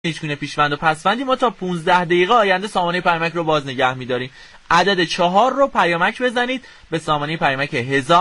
هیچگونه پیشوند و پسوندی ما تا 15 دقیقه آینده سامانه پیامک رو باز نگه می‌داریم. عدد 4 رو پیامک بزنید به سامانه پیامک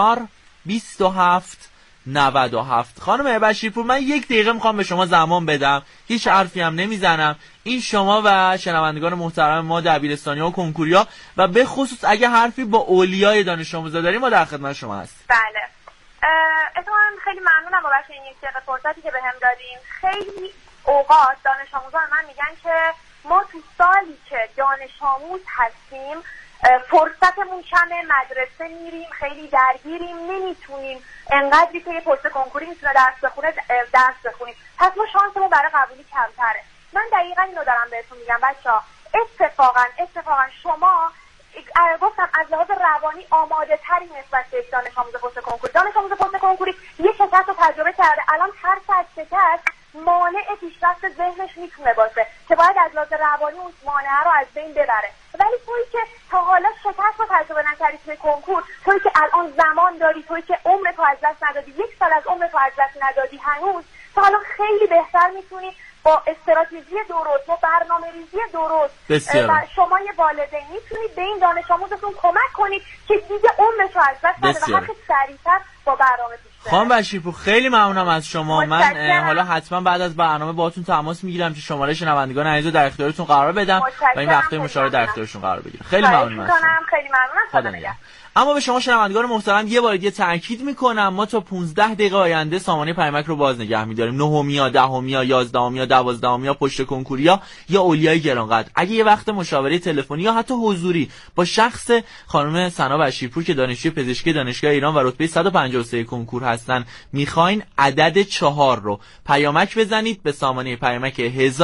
102797. خانم بشیرپور، من 1 دقیقه میخوام به شما زمان بدم، هیچ حرفی هم نمیزنم. این شما و شنوندگان محترم ما دبیرستانی‌ها و کنکوریا و به خصوص اگه حرفی با اولیای دانش آموزا داریم ما در خدمت شما هستیم. بله. اتفاقا خیلی ممنونم بابت این 1 دقیقه فرصتی که بهم دادین. خیلی اوقات دانش آموزان من میگن که ما تو سالی که دانش آموز هستیم فرصتمون کمه، مدرسه میریم خیلی درگیریم، نمیتونیم انقدری که یه پست کنکوری میتونه درس بخونیم، پس ما شانسمون برای قبولی کمتره. من دقیقا اینو دارم بهتون میگم بچه‌ها، اتفاقا شما گفتم از لحاظ روانی آماده تری نسبت به دانش آموز پست کنکوری. دانش آموز پست کنکوری یه شکست رو تجربه کرده، الان ترس از شکست مانع پیشرفت ذهنش میتونه باشه که باید از لحاظ روانی اون مانع رو از بین ببره. ولی تویی که تا حالا شکست رو تجربه نکردی توی کنکور، تویی که الان زمان داری، تویی که عمرتو از دست ندادی، 1 سال از عمرتو از دست ندادی هنوز، تا حالا خیلی بهتر میتونی با استراتژی درست و برنامه‌ریزی درست و شما یه والدین میتونید به این دانش آموزتون کمک کنید که دیگه عمرش رو از دست نده و هر سریعتر با برنامه پیش بره. خانم بشیرپور خیلی ممنونم از شما. من حالا حتما بعد از برنامه باهاتون تماس میگیرم که شماره شنوندگان عزیز رو در اختیارتون قرار بدم و این وقته مشاوره در اختیارشون قرار بگیره. خیلی ممنونم. خیلی ممنونم. اما به شما شنوندگان محترم یه بار دیگه تاکید میکنم ما تا 15 دقیقه آینده سامانه پیامک رو باز نگه می‌داریم. 9امیا، 10امیا، 11امیا، 12امیا، پشت کنکوریا یا اولیای گرانقدر. اگه یه وقت مشاوره تلفنی یا حتی حضوری با شخص خانم سنا بشیرپور که دانشجوی پزشکی دانشگاه ایران و رتبه 153 کنکور هستن میخواین، عدد 4 رو پیامک بزنید به سامانه پیامک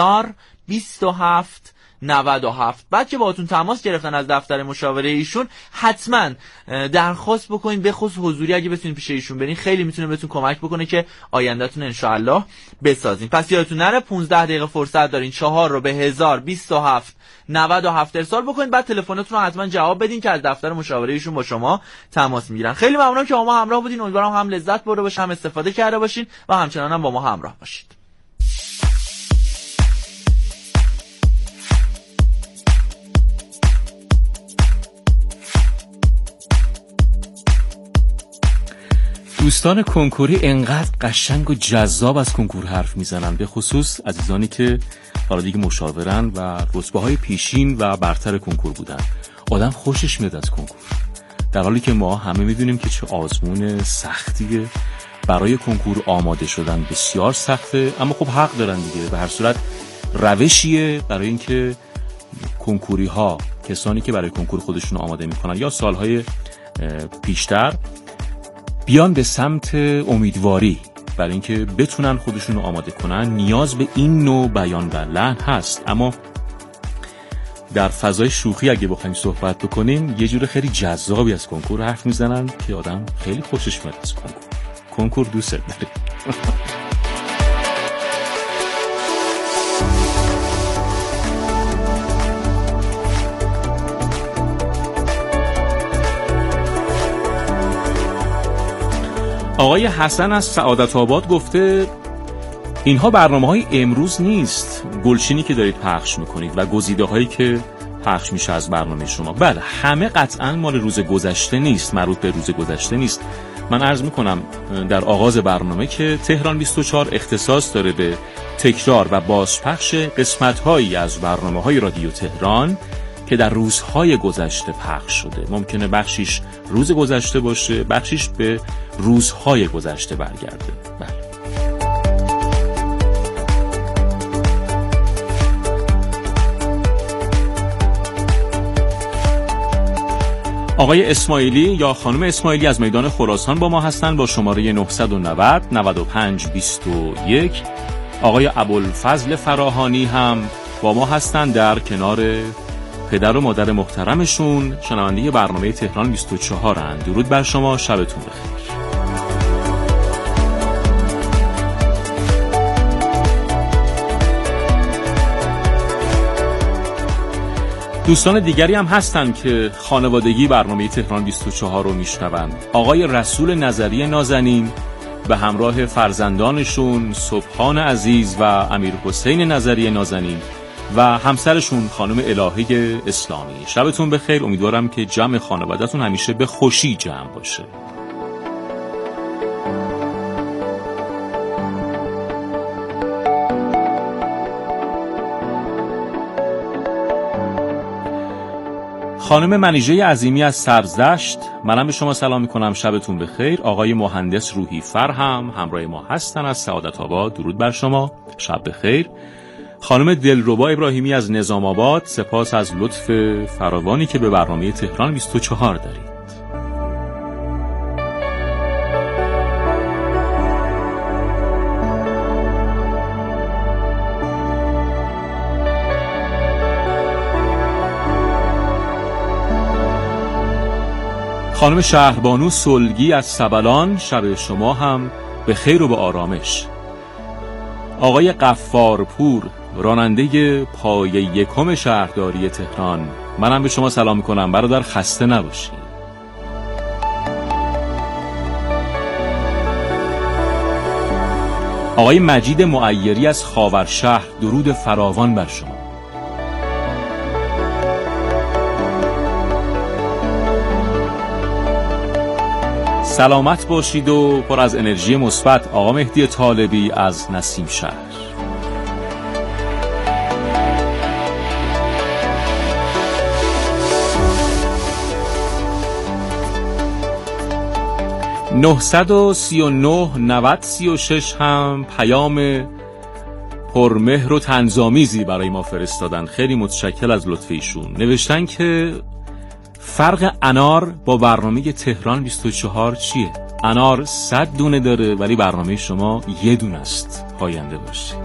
1027 97. بعد که باهاتون تماس گرفتن از دفتر مشاوره ایشون حتما درخواست بکنید به خصوص حضوری اگه بتونید پیش ایشون برین، خیلی میتونه بهتون کمک بکنه که آیندهتون ان شاء الله بسازین. پس یادتون نره 15 دقیقه فرصت دارین، 4 رو به 1027 97 ارسال بکنید، بعد تلفنتون رو حتما جواب بدین که از دفتر مشاوره ایشون با شما تماس میگیرن. خیلی ممنونم که با ما همراه بودین. امیدوارم هم لذت برده باشین، هم استفاده کرده باشین و همچنان هم با ما همراه باشید. دوستان کنکوری انقدر قشنگ و جذاب از کنکور حرف میزنن، به خصوص عزیزانی که حالا دیگه مشاورن و رتبه‌های پیشین و برتر کنکور بودن. آدم خوشش میاد از کنکور، در حالی که ما همه میدونیم که چه آزمون سختیه. برای کنکور آماده شدن بسیار سخته، اما خب حق دارن دیگه. به هر صورت روشیه برای اینکه کنکوری ها، کسانی که برای کنکور خودشون آماده میکنن یا سالهای پیشتر، بیان به سمت امیدواری برای اینکه بتونن خودشون رو آماده کنن. نیاز به این نوع بیان و لحن هست، اما در فضای شوخی اگه بخوایم صحبت بکنیم یه جور خیلی جذابی از کنکور حرف میزنن که آدم خیلی خوشش میاد از کنکور دوست داره. آقای حسن از سعادت آباد گفته اینها برنامه‌های امروز نیست، گلچینی که دارید پخش میکنید و گزیده‌هایی که پخش میشه از برنامه شما. بله، همه قطعاً مال روز گذشته نیست، مربوط به روز گذشته نیست. من عرض میکنم در آغاز برنامه که تهران 24 اختصاص داره به تکرار و بازپخش قسمت‌هایی از برنامه‌های رادیو تهران که در روزهای گذشته پخش شده. ممکنه بخشیش روز گذشته باشه، بخشیش به روزهای گذشته برگرده. بله. آقای اسماعیلی یا خانم اسماعیلی از میدان خراسان با ما هستن با شماره 990 95 21. آقای ابوالفضل فراهانی هم با ما هستن در کنار پدر و مادر محترمشون، شنونده برنامه تهران 24 هستند. درود بر شما، شبتون بخیر. دوستان دیگری هم هستن که خانوادگی برنامه تهران 24 رو میشنوند. آقای رسول نظری نازنین به همراه فرزندانشون سبحان عزیز و امیر حسین نظری نازنین و همسرشون خانم الهه اسلامی. شبتون بخیر. امیدوارم که جمع خانواده‌تون همیشه به خوشی جمع باشه. خانم منیژه عظیمی از سرزدشت، منم به شما سلام میکنم. شبتون بخیر. آقای مهندس روحی فر هم همراه ما هستن از سعادت آباد. درود بر شما، شب بخیر. خانم دلربا ابراهیمی از نظام آباد، سپاس از لطف فراوانی که به برنامه تهران 24 دارید. خانم شهربانو سلگی از سبلان، شب شما هم به خیر و به آرامش. آقای غفارپور، راننده پایه یکم شهرداری تهران، منم به شما سلام میکنم. برادر خسته نباشید. آقای مجید معیری از خاورشهر، درود فراوان بر شما. سلامت باشید و پر از انرژی مثبت. آقا مهدی طالبی از نسیم شهر. (939-90-36) هم پیام پرمهر و طنزآمیزی برای ما فرستادن. خیلی متشکر از لطف ایشون. نوشتن که فرق انار با برنامه تهران 24 چیه؟ انار 100 دونه داره ولی برنامه شما یه دونه است. پاینده باشید.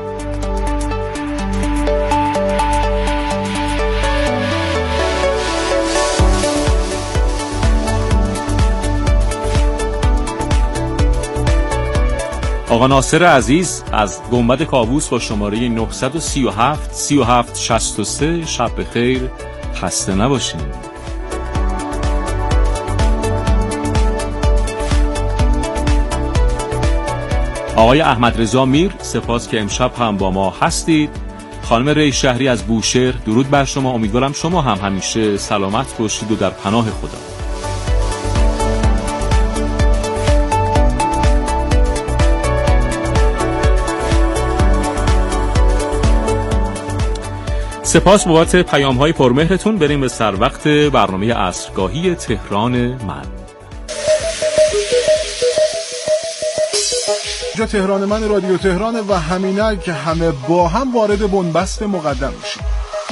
آقا ناصر عزیز از گنبد کاووس با شماره 937-37-63، شب بخیر، خسته نباشید. آقای احمد رضا میر، سپاس که امشب هم با ما هستید. خانم ری شهری از بوشهر، درود بر شما. امیدوارم شما هم همیشه سلامت باشید و در پناه خدا. سپاس بابت پیام‌های پرمهرتون. بریم به سر وقت برنامه عصرگاهی تهران من. جا تهران من رادیو تهران و همینه که همه با هم وارد بنبست مقدم میشیم.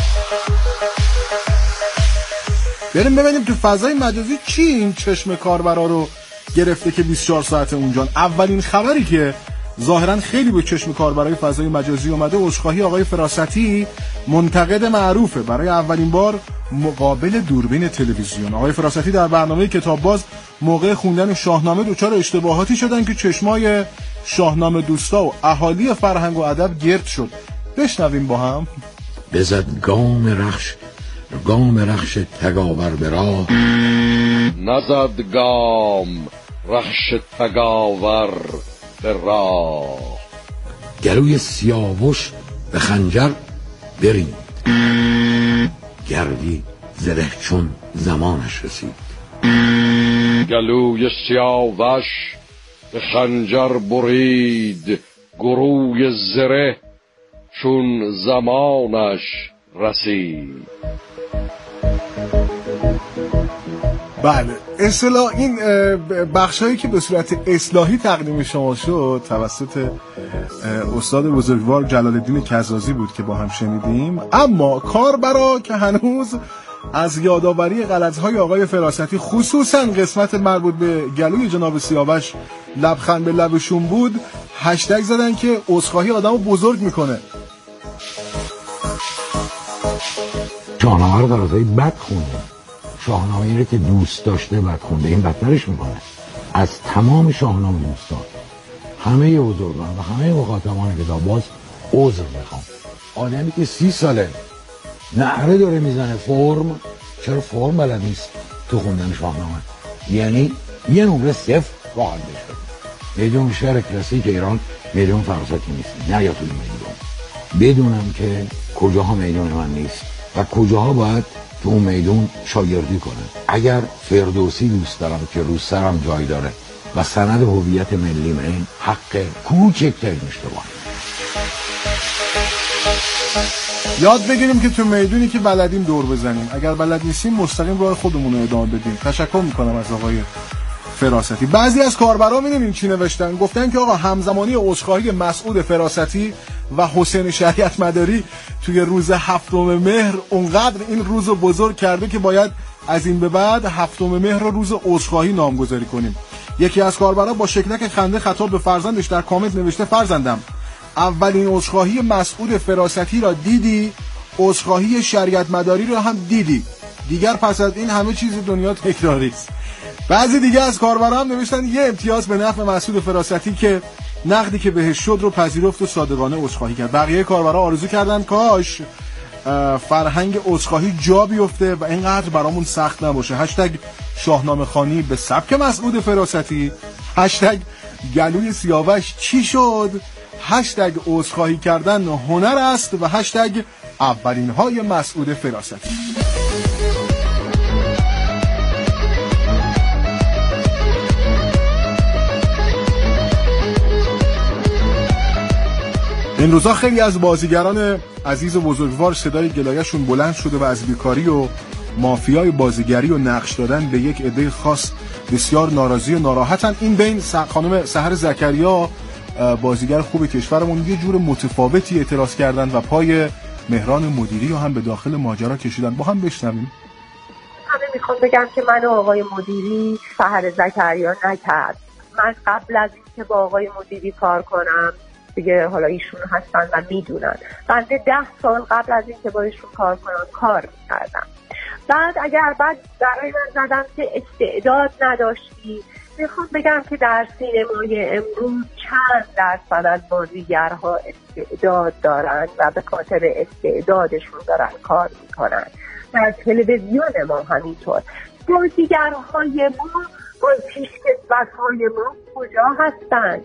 بریم ببینیم تو فضای مجازی چی این چشم کاربرا رو گرفته که 24 ساعت اونجان. اولین خبری که ظاهرا خیلی به چشم کاربرای فضای مجازی اومده، عذرخواهی آقای فراستی، منتقد معروفه، برای اولین بار مقابل دوربین تلویزیون. آقای فراستی در برنامه کتاب باز موقع خوندن شاهنامه دچار اشتباهاتی شدن که چشمای شاهنامه دوستا و اهالی فرهنگ و ادب گرد شد. بشنویم با هم. بزد گام رخش تگاور به راه، نزد گام رخش تگاور به راه، گلوی سیاوش به خنجر برید، گردی زره چون زمانش رسید. گلوی سیاوش به خنجر برید، گروی زره چون زمانش رسید. بله، اصطلاح این بخشایی که به صورت اصلاحی تقدیم شما شد توسط استاد بزرگوار جلال الدین کزازی بود که با هم شنیدیم. اما کاربرا که هنوز از یادآوری غلط‌های آقای فراستی، خصوصا قسمت مربوط به گلوی جناب سیاوش، لبخند به لبشون بود، هشتگ زدن که عذرخواهی آدمو بزرگ میکنه. شاهنامه رو در ازای بد خونده، شاهنامه این رو که دوست داشته بد خونده، این بدترش میکنه. از تمام شاهنامه دوستان، همه بزرگان و همه مخاطبان کتاب باز عذر میخوام. آدمی که 30 ساله نعره داره میزنه فرم، چرا فرم بلد نیست تو خوندن شاهنامه؟ یعنی یه نمره 0 واقعا بشه. میدون شهر کلاسیک ایران میدون فراستی نیست، نه یا توی میدون بدونم که کجاها میدون من نیست و کجاها باید تو اون میدون شاگردی کنم. اگر فردوسی دوست دارم که رو سرم جای داره و سند هویت ملی من، حق کوچکترین اشتباه. یاد بگیریم که تو میدونی که بلدیم دور بزنیم، اگر بلد نیستیم مستقیم راه خودمون رو ادامه بدیم. تشکر میکنم از آقای فراستی. بعضی از کاربرا میدونین چی نوشتن؟ گفتن که آقا همزمانی عذرخواهی مسعود فراستی و حسین شریعت مداری توی روز 7 مهر اونقدر این روز رو بزرگ کرده که باید از این به بعد 7 مهر رو روز عذرخواهی نامگذاری کنیم. یکی از کاربرا با شکلک خنده خطاب به فرزندش در کامنت نوشته: فرزندم، اولین عذرخواهی مسعود فراستی را دیدی، عذرخواهی شریعت مداری را هم دیدی، دیگر پس از این همه چیز دنیا تکراری است. بعضی دیگه از کاربرا هم نوشتن یه امتیاز به نفع مسعود فراستی که نقدی که بهش شد رو پذیرفت و صادقانه عذرخواهی کرد. بقیه کاربرا آرزو کردن کاش فرهنگ عذرخواهی جا بیفته و اینقدر برامون سخت نباشه. هشتگ شاهنامه خوانی به سبک مسعود فراستی، هشتگ گلوی سیاوش چی شد، هشتگ عذرخواهی کردن هنر است و هشتگ اولین های مسعود فراستی. این روزا خیلی از بازیگران عزیز و بزرگوار صدای گلایه‌شون بلند شده و از بیکاری و مافیای بازیگری و نقش دادن به یک عده خاص بسیار ناراضی و ناراحتن. این بین خانم سحر زکریا، بازیگر خوب کشورمون، یه جور متفاوتی اعتراض کردن و پای مهران مدیری رو هم به داخل ماجرا کشیدن. با هم بشنویم. همه میخوام بگم که من و آقای مدیری سحر زکریا نکرد. من قبل از اینکه با آقای مدیری کار کنم، دیگه حالا ایشون هستن و میدونن، بنده 10 سال قبل از اینکه با ایشون کار کنم کار میکردم. بعد اگر بعد برای من زدم که استعداد نداشتی، میخوام بگم که در سینمای امروز چند درصد از بازیگرها استعداد دارن و به خاطر استعدادشون دارن کار میکنن. در تلویزیون ما همینطور. بازیگرهای ما با پیشکسوت‌های ما کجا هستن؟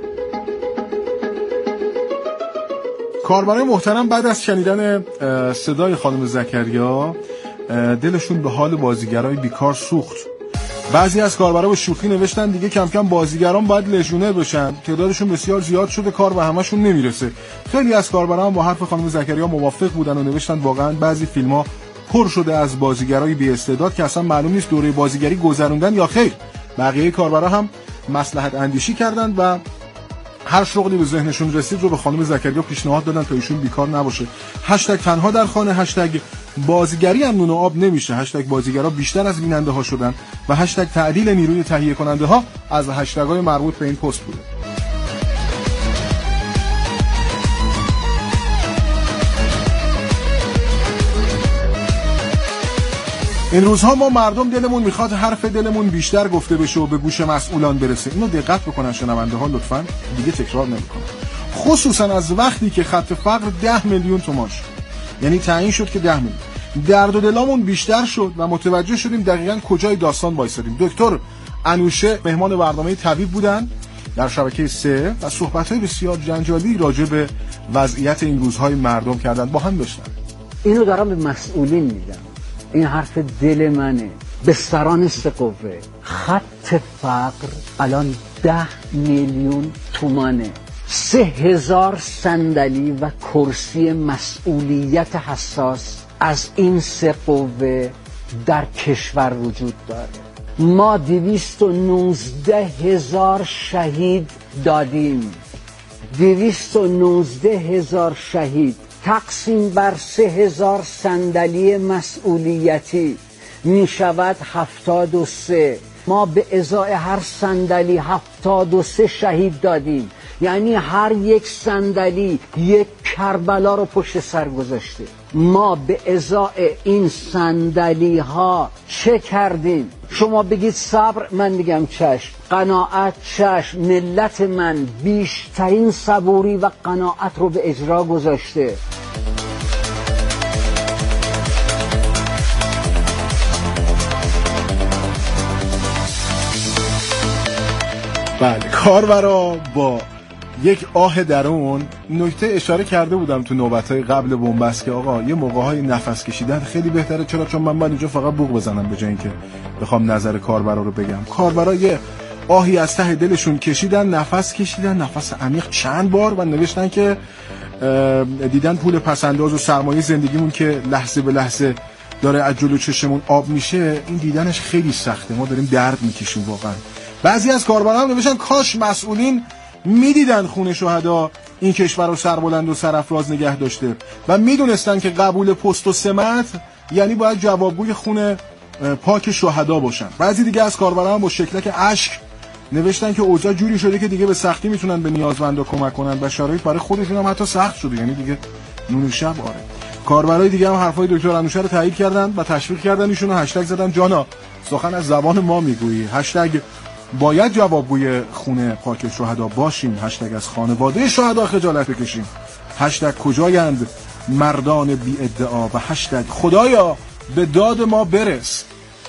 کاربرای محترم بعد از شنیدن صدای خانم زکریا دلشون به حال بازیگرای بیکار سوخت. بعضی از کاربرا به شوخی نوشتن دیگه کم کم بازیگران باید لژیونر بشن، تعدادشون بسیار زیاد شده، کار به همشون نمیرسه. خیلی از کاربرا هم با حرف خانم زکریا موافق بودن و نوشتن واقعا بعضی فیلم‌ها پر شده از بازیگرای بی استعداد که اصلا معلوم نیست دوره بازیگری گذروندن یا خیر. بقیه کاربرا هم مصلحت اندیشی کردن و هر شغلی به ذهنشون رسید رو به خانم زکریا پیشنهاد دادن تا ایشون بیکار نباشه. هشتگ تنها در خانه، هشتگ بازیگری هم نون و آب نمیشه، هشتگ بازیگرا بیشتر از بیننده ها شدن و هشتگ تعدیل نیروی تهیه کننده ها از هشتگ های مربوط به این پست بوده. این روزها ما مردم دلمون میخواد حرف دلمون بیشتر گفته بشه و به گوش مسئولان برسه. اینو دقت بکنن شنونده ها لطفاً، دیگه تکرار نمیکنن. خصوصا از وقتی که خط فقر 10 میلیون تومان شد، یعنی تعیین شد که 10 میلیون، درد و دلامون بیشتر شد و متوجه شدیم دقیقاً کجای داستان وایسادیم. دکتر انوشه مهمان برنامه طبیب بودن در شبکه 3 و صحبت‌های بسیار جنجالی راجع به وضعیت این روزهای مردم کردن. با هم بشنویم. اینو دارم به مسئولین میگم، این حرف دل منه، به سران سه قوه. خط فقر الان 10 میلیون تومانه. 3000 صندلی و کرسی مسئولیت حساس از این سه قوه در کشور وجود داره. ما 219,000 شهید دادیم. 219,000 شهید تقسیم بر 3000 صندلی مسئولیتی می شود 73. ما به ازای هر صندلی 73 شهید دادیم، یعنی هر یک صندلی یک کربلا رو پشت سر گذاشته. ما به ازای این صندلی ها چه کردیم؟ شما بگید صبر، من میگم چشم. قناعت، چشم. ملت من بیشترین صبوری و قناعت رو به اجرا گذاشته. بله، کاربرا با یک آه درون. نکته اشاره کرده بودم تو نوبت‌های قبل بنبست که آقا یه موقع‌های نفس کشیدن خیلی بهتره. چون من باید اینجا فقط بوق بزنم به جای اینکه بخوام نظر کاربرا رو بگم. کاربرا یه آهی از ته دلشون کشیدن، نفس عمیق چند بار و نوشتن که دیدن پول پسنداز و سرمایه زندگیمون که لحظه به لحظه داره از جلو چشمون آب میشه، این دیدنش خیلی سخته، ما داریم درد میکشیم واقعا. بعضی از کاربران هم نوشتن کاش مسئولین میدیدن خون شهدا این کشور رو سربلند و سرافراز نگه داشته و میدونستن که قبول پست و سمت یعنی باید جوابگوی خون پاک شهدا باشن. بعضی دیگه از کاربران هم با شکلک اشک نوشتن که اوضاع جوری شده که دیگه به سختی میتونن به نیازمندا کمک کنن و شرایط برای خودشون هم حتی سخت شده، یعنی دیگه نون شب. آره، کاربرای دیگه هم حرفای دکتر انوشه رو تایید کردن و تشویق کردن ایشون رو. هشتگ زدن جانا سخن از زبان ما میگویی، هشتگ باید جوابگوی خون پاک شهدا باشیم، هشتگ از خانواده شهدا خجالت بکشیم، هشتگ کجایند مردان بی ادعا و هشتگ خدایا به داد ما برس.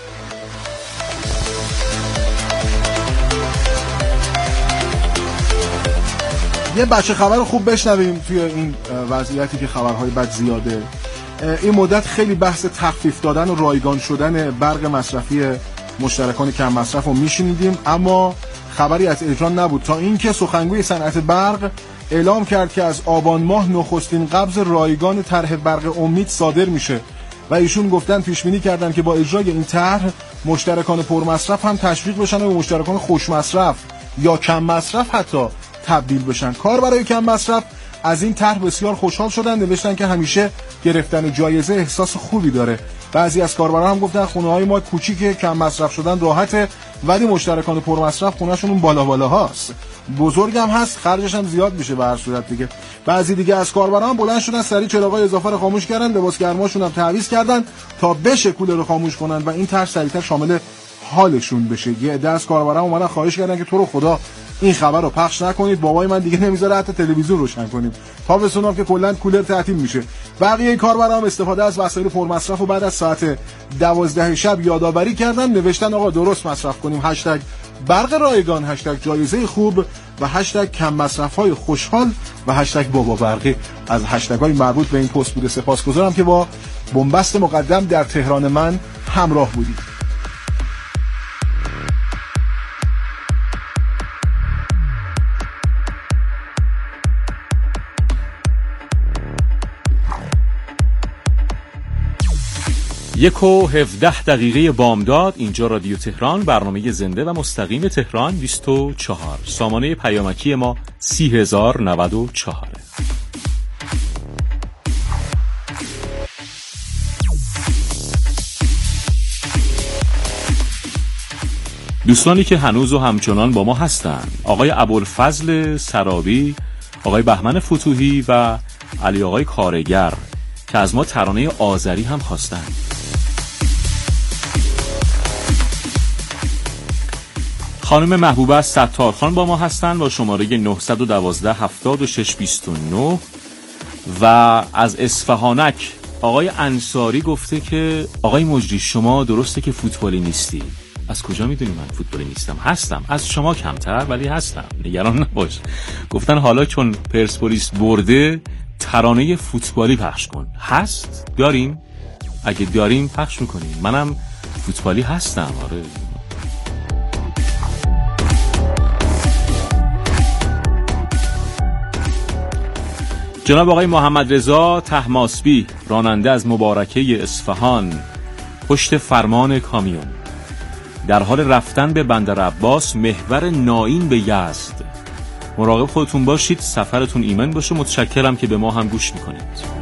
یه بچه خبر خوب بشنویم توی این وضعیتی که خبرهای بد زیاده. این مدت خیلی بحث تخفیف دادن و رایگان شدن برق مصرفی مشترکان کم مصرف رو میشنیدیم، اما خبری از اجرا نبود تا اینکه سخنگوی صنعت برق اعلام کرد که از آبان ماه نخستین قبض رایگان طرح برق امید صادر میشه و ایشون گفتن پیش بینی کردن که با اجرای این طرح مشترکان پرمصرف هم تشویق بشن و به مشترکان خوش مصرف یا کم مصرف حتی تبدیل بشن. کار برای کم مصرف از این طرح بسیار خوشحال شدن، نوشتن که همیشه گرفتن جایزه احساس خوبی داره. بعضی از کاربران هم گفتن خونه‌های ما کوچیکه، کم مصرف شدن راحته، ولی مشترکان پرمصرف خونه‌شون اون بالا هاست، بزرگم هست، خرجش هم زیاد میشه به هر صورت دیگه. بعضی دیگه از کاربران بلند شدن سریع چراغای اضافه رو خاموش کردن، لباس گرماشون هم تعویض کردن تا بشه کولر رو خاموش کنن و این طرح سریعتر شامل حالشون بشه. یه عده از کاربران اومدن خواهش کردن که تو رو خدا این خبر رو پخش نکنید، بابای من دیگه نمیذاره حتی تلویزیون روشن کنیم، تابستون که کلا کولر تعطیل میشه. بقیه کاربران هم استفاده از وسایل پرمصرف و بعد از ساعت 12 شب یادآوری کردن، نوشتن آقا درست مصرف کنیم، هشتگ برق رایگان، هشتگ جایزه خوب و هشتگ کم مصرف‌های خوشحال و هشتگ بابا برقی از هشتگ‌های مربوط به این پست بوده. سپاسگزارم که با بنبست مقدم در تهران من همراه بودید. یک و 17 دقیقه بامداد، اینجا رادیو تهران، برنامه زنده و مستقیم تهران 24. سامانه پیامکی ما 30,094. دوستانی که هنوز و همچنان با ما هستند: آقای ابوالفضل سرابی، آقای بهمن فتوحی و علی آقای کارگر که از ما ترانه آذری هم خواستند. خانم محبوبه ستارخان با ما هستن با شماره 912 76 29 و از اصفهانک آقای انصاری گفته که آقای مجری شما درسته که فوتبالی نیستی. از کجا میدونی من فوتبالی نیستم؟ هستم، از شما کمتر ولی هستم، نگران نباش. گفتن حالا چون پرسپولیس برده ترانه فوتبالی پخش کن. هست؟ داریم؟ اگه داریم پخش میکنیم. منم فوتبالی هستم. آره. جناب آقای محمد رضا طهماسبی، راننده از مبارکه اصفهان، پشت فرمان کامیون، در حال رفتن به بندر عباس محور نائین به یزد. مراقب خودتون باشید، سفرتون ایمن باشه. متشکرم که به ما هم گوش میکنید.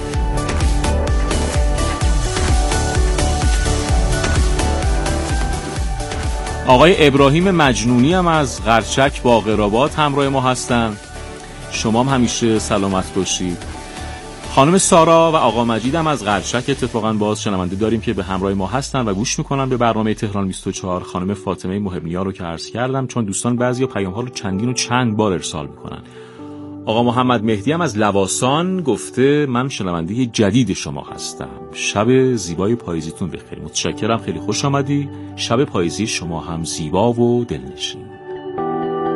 آقای ابراهیم مجنونی هم از قرچک باقرآباد همراه ما هستن. شما هم همیشه سلامت باشید. خانم سارا و آقا مجید هم از قرچک اتفاقا باز شنونده داریم که به همراه ما هستن و گوش میکنن به برنامه تهران 24. خانم فاطمه محبنیا رو که عرض کردم، چون دوستان بعضیا پیام ها رو چندین و چند بار ارسال میکنن. آقا محمد مهدی هم از لواسان گفته من شنونده جدید شما هستم. شب زیبای پاییزیتون بخیر. متشکرم، خیلی خوش آمدی. شب پاییزی شما هم زیبا و دلنشین.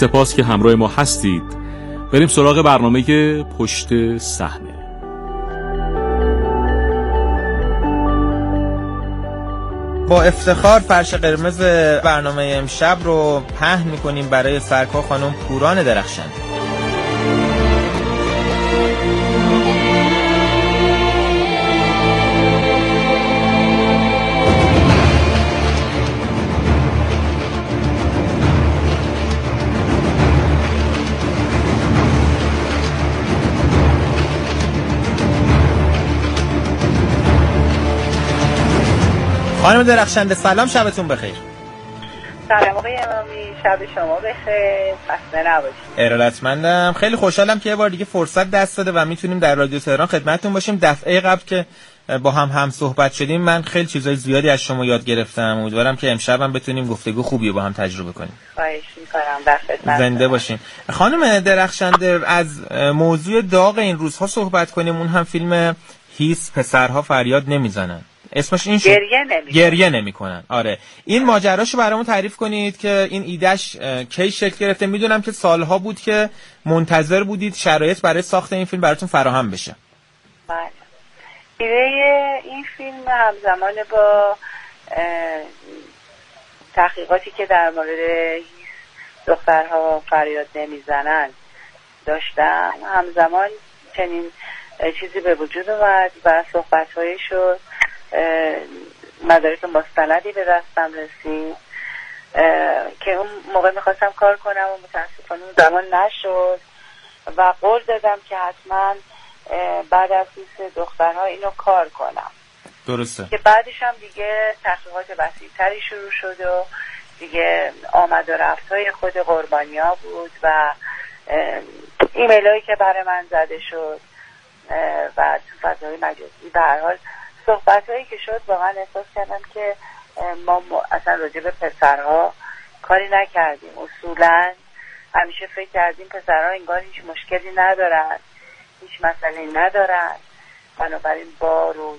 سپاس که همراه ما هستید. بریم سراغ برنامه پشت صحنه. با افتخار فرش قرمز برنامه امشب رو پهن می‌کنیم برای سرکار خانم پوران درخشنده. خانم درخشنده سلام، شبتون بخیر. سلام آقای امامی، شب شما بخیر، خسته نباشید. ارادتمندم. خیلی خوشحالم که یه بار دیگه فرصت دست داده و میتونیم در رادیو تهران خدمتتون باشیم. دفعه قبل که با هم صحبت شدیم من خیلی چیزای زیادی از شما یاد گرفتم. امیدوارم که امشب هم بتونیم گفتگو خوبی رو با هم تجربه کنیم. خواهش می‌کنم، در خدمت. زنده باشین. خانم درخشنده، از موضوع داغ این روزها صحبت کنیم. اون هم فیلم هیس، پسرها فریاد نمیزنن. اسمش این شد گریه نمیکنن. آره، این ماجراشو برامون تعریف کنید که این ایدهش کی شکل گرفته. میدونم که سالها بود که منتظر بودید شرایط برای ساخت این فیلم براتون فراهم بشه. بله. ایده این فیلم همزمان با تحقیقاتی که در مورد دخترها فریاد نمیزنن داشتم، همزمان چنین چیزی به وجود اومد و صحبت‌هایی شد، مدارک مستندی به دستم رسید که اون موقع میخواستم کار کنم و متاسفانه اون زمان نشد و قول دادم که حتما بعد از هیس دخترها اینو کار کنم. درسته. که بعدش هم دیگه تحقیقات وسیع‌تری شروع شد و دیگه آمد و رفت‌های خود قربانی‌ها بود و ایمیلایی که برای من زده شد و تو فضای مجازی. به هر حال صحبت‌هایی که شد واقعا احساس کردم که ما اصلا راجع به پسرها کاری نکردیم. اصولا همیشه فکر کردیم پسرها انگار هیچ مشکلی ندارن، هیچ مسئله‌ای ندارن، بنابراین بار رو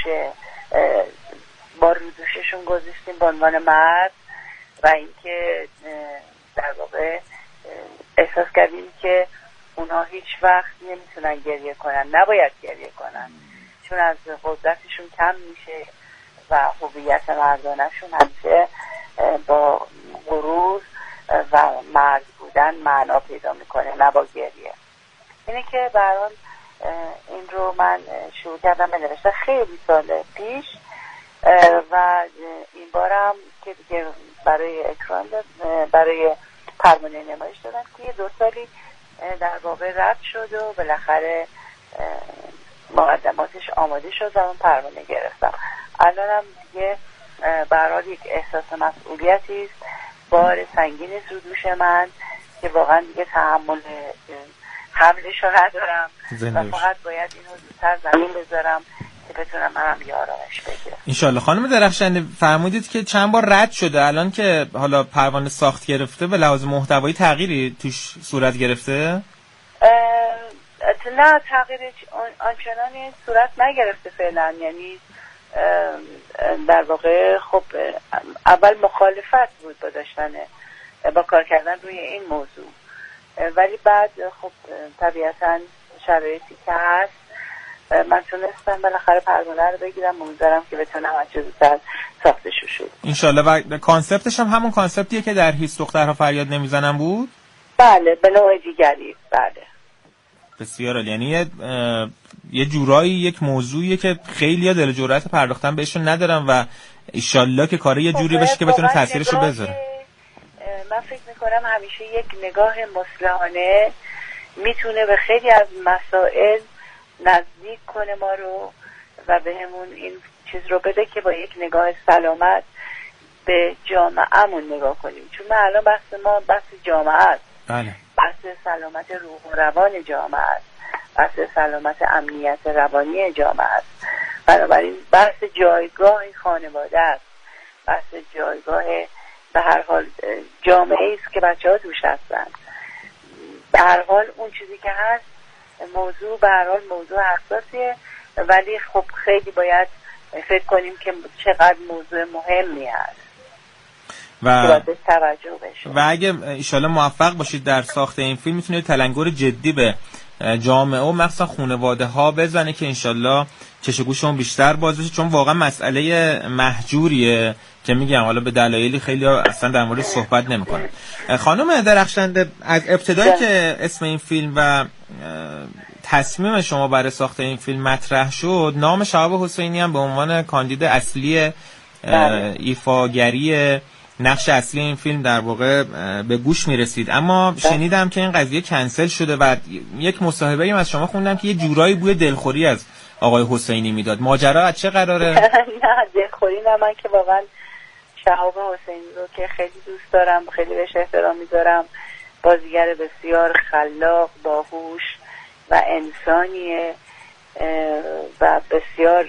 دوششون گذاشتیم به عنوان مرد و اینکه در واقع احساس کردیم که اونها هیچ وقت نمیتونن گریه کنن، نباید گریه کنن، چون از قدرتشون کم میشه و هویت مردانه‌شون همیشه با غرور و مرد بودن معنا پیدا میکنه، نه با گریه. اینه که به هر حال این رو من شروع کردم به نوشتن خیلی سال پیش و این بارم که دیگه برای اکران برای پروانه نمایش دادم که 2 سالی در واقع رد شد و بالاخره مقدماتش آماده شد و اون پروانه گرفتم. الانم دیگه برای یک احساس مسئولیتی است، بار سنگینی رو دوش من که واقعا دیگه تحمل حملش رو ندارم و فقط باید اینو زودتر زمین بذارم که بتونم منم یه آرامش بگیرم انشالله. خانم درخشنده، فرمودید که چند بار رد شده. الان که حالا پروانه ساخت گرفته به لحاظ محتوایی تغییری توش صورت گرفته؟ نه، تغییری آنچنانی صورت نگرفته فعلا. یعنی در واقع خب اول مخالفت بود با کار کردن روی این موضوع، ولی بعد خب طبیعتا شرایطی که هست من تونستم بالاخره پروانه رو بگیرم. امیدوارم که بتونم هرچه زودتر ساختش شد انشالله. و کانسپتش هم همون کانسپتیه که در هیس دخترها فریاد نمیزنن بود؟ بله، به نوع دیگری. بله، بسیار عالی. یعنی یه جورایی یک موضوعیه که خیلی‌ها دل جرأت پرداختن بهشون ندارن و انشالله که کار یه جوری بشه که بتونه تاثیرشو بذاره. من فکر میکنم همیشه یک نگاه مصلحانه میتونه به خیلی از مسائل نزدیک کنه ما رو و بهمون این چیز رو بده که با یک نگاه سلامت به جامعه‌مون نگاه کنیم. چون من الان بحث جامعه است. بله. بحث سلامت روح و روان جامعه است، بحث سلامت امنیت روانی جامعه است. بنابراین بحث جایگاه خانواده است، بحث جایگاه به هر حال جامعه است که بچه‌ها توش هستن. به هر حال اون چیزی که هست موضوع به هر حال موضوع حساسیه، ولی خب خیلی باید فکر کنیم که چقدر موضوع مهمی هست. و باید توجه بشه. و اگه انشالله موفق باشید در ساخت این فیلم میتونید تلنگر جدی به جامعه و مخصوصا خانواده ها بزنه که انشالله چش و گوشمون بیشتر باز بشه، چون واقعا مسئله محجوریه که میگم حالا به دلایلی خیلی اصلا در مورد صحبت نمیکنن. خانم درخشنده، از ابتدایی که اسم این فیلم و تصمیم شما برای ساخت این فیلم مطرح شد، نام شهاب حسینی هم به عنوان کاندید اصلی ایفاگری نقش اصلی این فیلم در واقع به گوش میرسید، اما شنیدم که این قضیه کنسل شده و یک مصاحبه‌ای از شما خوندم که یه جورایی بوی دلخوری از آقای حسینی میداد. ماجرا از چه قراره؟ نه دلخوری نه، من که واقعا شهاب حسینی رو که خیلی دوست دارم، خیلی بهش احترام میذارم. بازیگر بسیار خلاق، باهوش و انسانیه و بسیار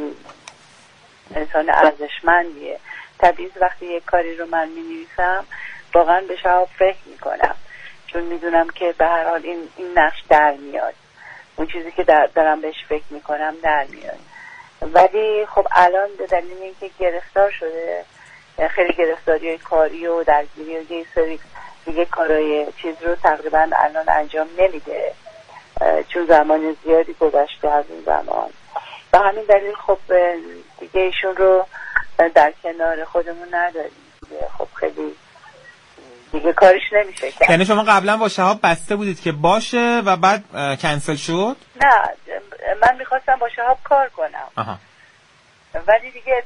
انسان ارزشمندیه. طبیعی وقتی یک کاری رو من می‌نویسم واقعا به شهاب فکر میکنم، چون میدونم که به هر حال این نقش در میاد، اون چیزی که دارم بهش فکر میکنم در میاد. ولی خب الان به دلیل اینکه گرفتار شده، خیلی گرفتاری کاری و درگیری و یه سری دیگه کارهای چیز رو تقریبا الان انجام نمیده، چون زمان زیادی گذشته از این زمان. و همین دلیل خب دیگه ایشون رو در کنار خودمون نداریم. خب خیلی دیگه کارش نمیشه کرد. یعنی شما قبلا با شهاب بسته بودید که باشه و بعد کنسل شد؟ نه، من میخواستم با شهاب کار کنم. آها. ولی دیگه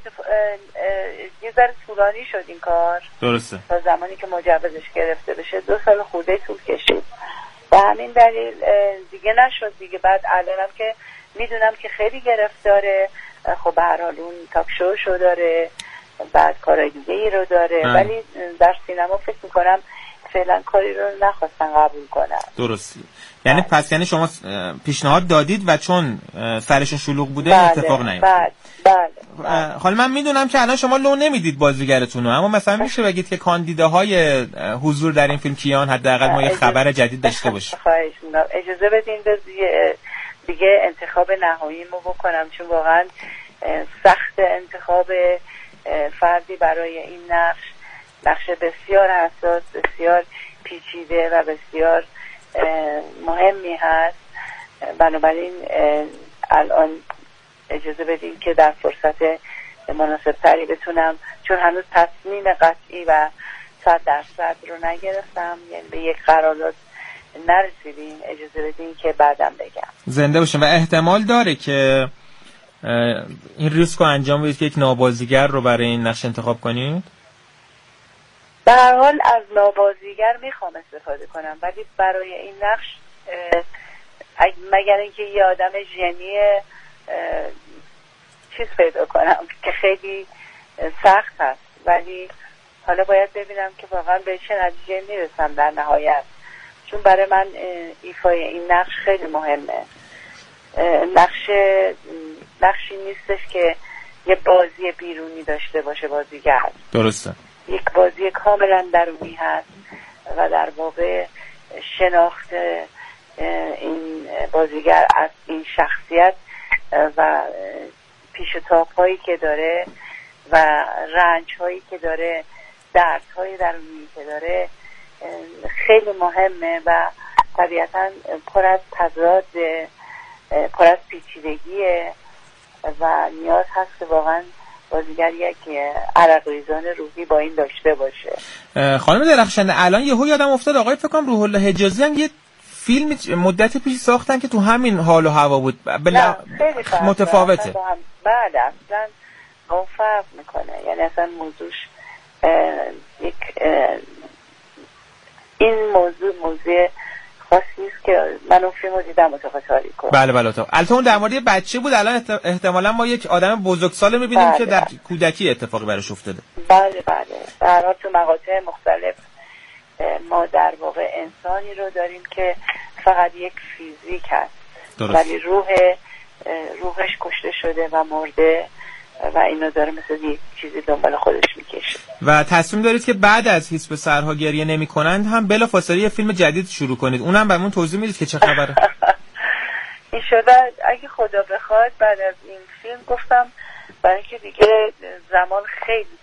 یه ذره طولانی شد این کار. درسته. تا زمانی که مجوزش گرفته بشه 2 سال خورده طول کشید و همین دلیل دیگه نشد دیگه. بعد الانم که میدونم که خیلی گرفتاره، خب به هر حال اون تاک شو داره، بعد کارهای دیگه ای رو داره. ولی در سینما فکر میکنم فعلا کاری رو نخواستن قبول کنن. درست. یعنی پس یعنی شما پیشنهاد دادید و چون سرشون شلوغ بوده اتفاق نیفتاد. بله. حالا من میدونم که الان شما لو نمیدید بازیگرتون رو، اما مثلا میشه بگید که کاندیداهای حضور در این فیلم کیان، حداقل ما یه خبر جدید داشته باشیم. خواهش می‌کنم اجازه بدین دیگه انتخاب نهاییمو بکنم، چون واقعا سخت انتخاب فردی برای این نقش بسیار حساس، بسیار پیچیده و بسیار مهمی هست. بنابراین الان اجازه بدین که در فرصت مناسب تری بتونم، چون هنوز تصمیم قطعی و 100% رو نگرفتم، یعنی به یک قرارداد نرسیدیم، اجازه بدین که بعدم بگم. زنده باشیم. و احتمال داره که این ریسک رو انجام بدید که یک نابازیگر رو برای این نقش انتخاب کنید؟ به هر حال از نابازیگر میخوام استفاده کنم، ولی برای این نقش مگر اینکه یه آدم ژنی چیز پیدا کنم که خیلی سخت هست، ولی حالا باید ببینم که واقعا به چه نتیجه میرسم در نهایت، چون برای من ایفای این نقش خیلی مهمه. نقشی نیستش که یه بازی بیرونی داشته باشه بازیگر. درسته. یک بازی کاملا درونی هست و در واقع شناخت این بازیگر از این شخصیت و پیش و تاب هایی که داره و رنج هایی که داره، درد های درونی که داره خیلی مهمه و طبیعتا پر از تضاد، پر از پیچیدگیه و نیاز هست که واقعا بازیگر یک عرق ریزان روحی با این داشته باشه. خانم درخشنده، الان یهو یادم افتاد آقای فکر کنم روح الله حجازی هم یه فیلم مدت پیش ساختن که تو همین حال و هوا بود. متفاوته. بله اصلا فرق میکنه، یعنی اصلا موضوعش این موضوع خاصی است که من اون فیلمو دیدم متوقع تاریکو. بله البته اون در مورد یه بچه بود، الان احتمالاً ما یک آدم بزرگسال می‌بینیم که در کودکی اتفاقی براش افتاده. بله در حال تو مقاطع مختلف ما در واقع انسانی رو داریم که فقط یک فیزیک هست، ولی روحش کشته شده و مرده و اینو داره مثل یک چیزی دنبال خودش میکشه. و تصمیم دارید که بعد از حس پسرها گریه نمی‌کنند هم بلافاصله یه فیلم جدید شروع کنید. اونم برامون توضیح میدید که چه خبره؟ این شده اگه خدا بخواد بعد از این فیلم، گفتم برای اینکه دیگه زمان خیلی